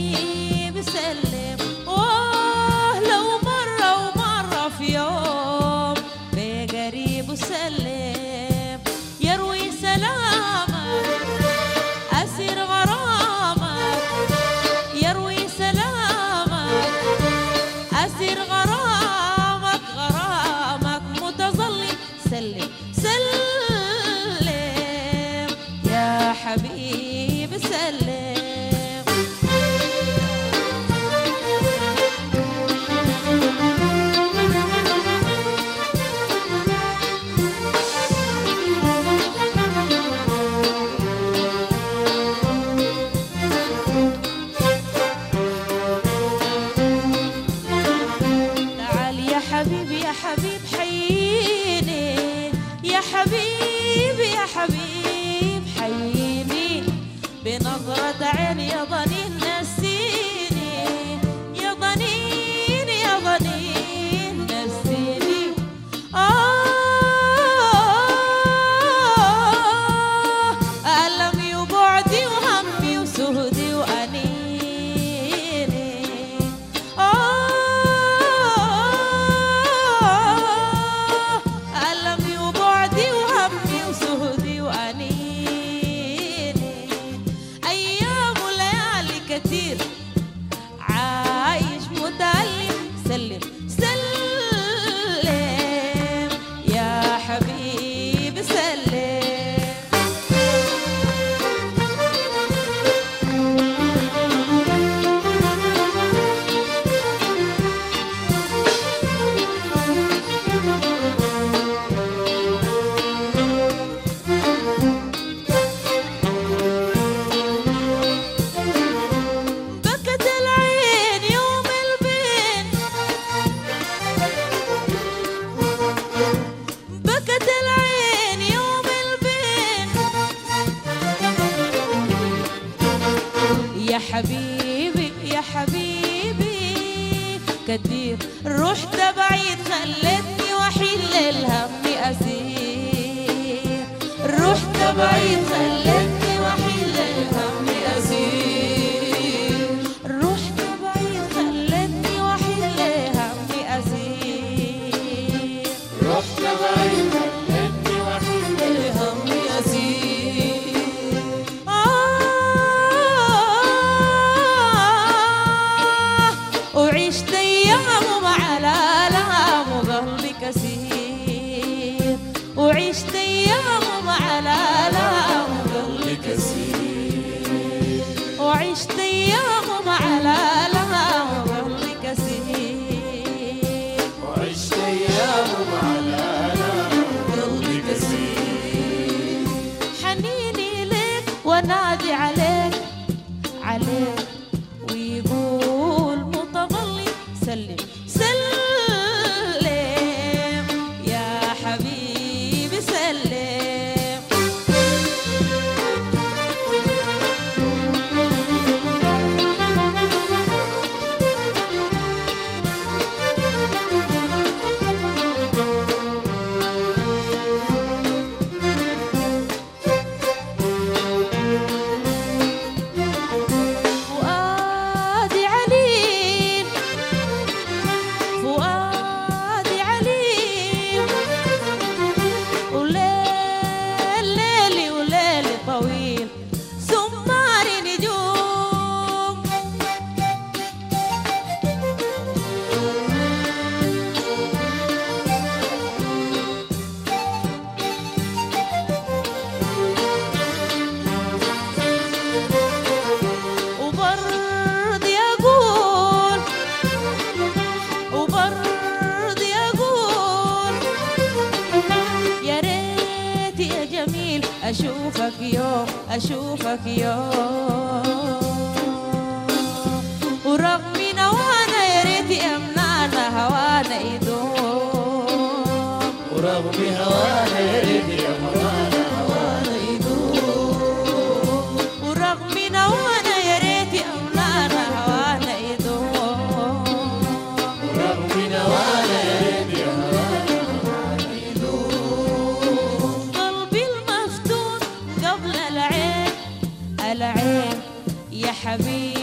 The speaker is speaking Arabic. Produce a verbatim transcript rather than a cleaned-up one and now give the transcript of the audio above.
حبيبي سلم، واه لو مرة ومرة في يوم بقريب سلم، يروي سلامك أسير غرامك، يروي سلامك أسير غرامك، غرامك متظلم. سلم سلم يا حبيبي سلم. حبيبي يا حبيب حييني، يا حبيبي يا حبيب حييني، بنظرة عين يا ضنين نسيني، يا ضنين يا ضنين نسيني. آه ألمي وبعدي وهمي وسهدي وأنيني. كتير عايش متألم. سلم سلم يا حبيبي سلم. يا حبيبي يا حبيبي كتير رحت بعيد، خلتني وحيد للهم أسير، رحت بعيد خلتني وحيد للهم أسير، رحت بعيد خلتني وحيد للهم أسير، رحت بعيد خلتني وحيد للهم أسير. وعشت أيام مع الآلام وقلبي كثير، وعشت أيام مع الآلام وقلبي كثير، وعشت أيام مع الآلام وقلبي كثير، وعشت أيام مع الآلام وقلبي كثير. حنيني لك ونادي عليك عليك ويقول سلم سلم يا حبيبي سلم. فؤادي عليل فؤادي عليل وليل ليلي وليلي طويل سمار نجوم. وبرض يقول وبرض يقول يا ريت يا جميل أشوفك يوم أشوفك يوم. ورغم نوانا يا ريت يمنعنا هوانا يدوم، ورغم هوانا يا ريت يمنعنا هوانا يدوم، ورغم نوانا يا ريت يمنعنا هوانا يدوم، ورغم نوانا يا ريت يمنعنا هوانا يدوم. قلبي المفتون قبل العين العين يا حبيبي